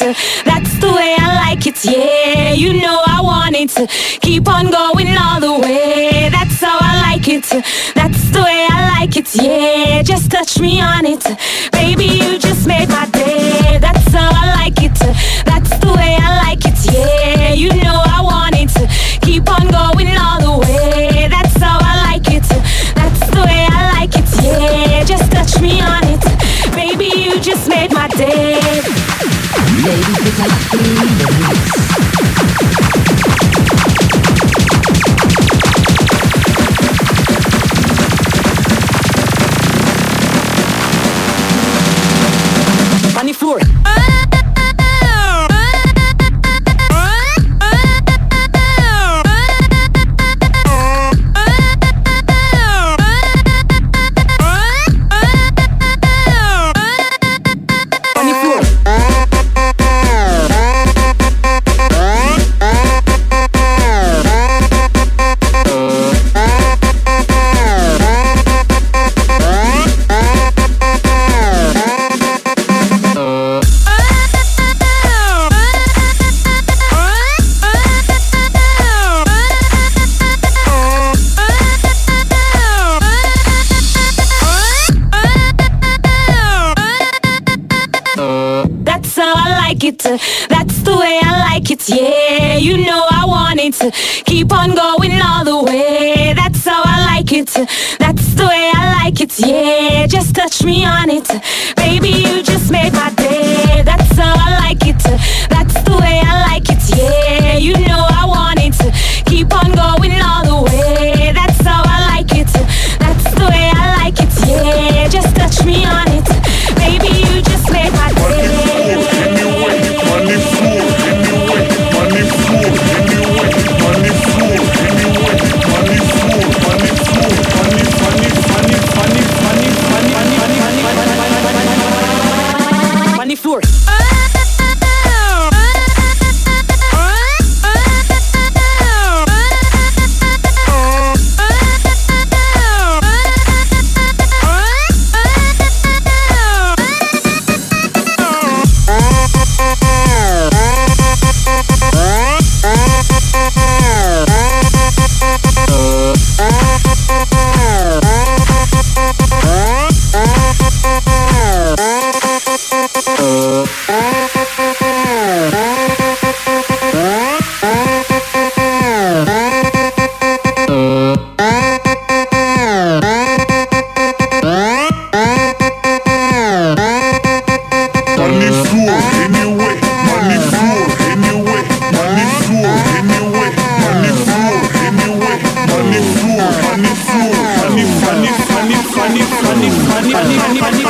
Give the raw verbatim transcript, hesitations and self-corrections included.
it. That's the way I like it, yeah. You know I want it to keep on going all the way. That's how I like it. That's the way I like it, yeah. Just touch me on it, baby. You just made my day. That's how I like it. That's the way I like it, yeah. You know I want it to keep on going all the way. That's how I like it. That's the way I like it, yeah. Just touch me on it, baby. You just made my day. Ladies, it's like on the floor. That's the way I like it, yeah. You know I want it to keep on going all the way. That's how I like it. That's the way I like it, yeah. Just touch me on it, baby. You just made my day. That's how I like it. That's the way I like it, yeah. You know I want it to keep on going all the way. That's how I like it. That's the way I like it, yeah. Just touch me on it, baby. You just made my day. Floor. Funny, funny, funny, funny, funny, funny, funny, funny.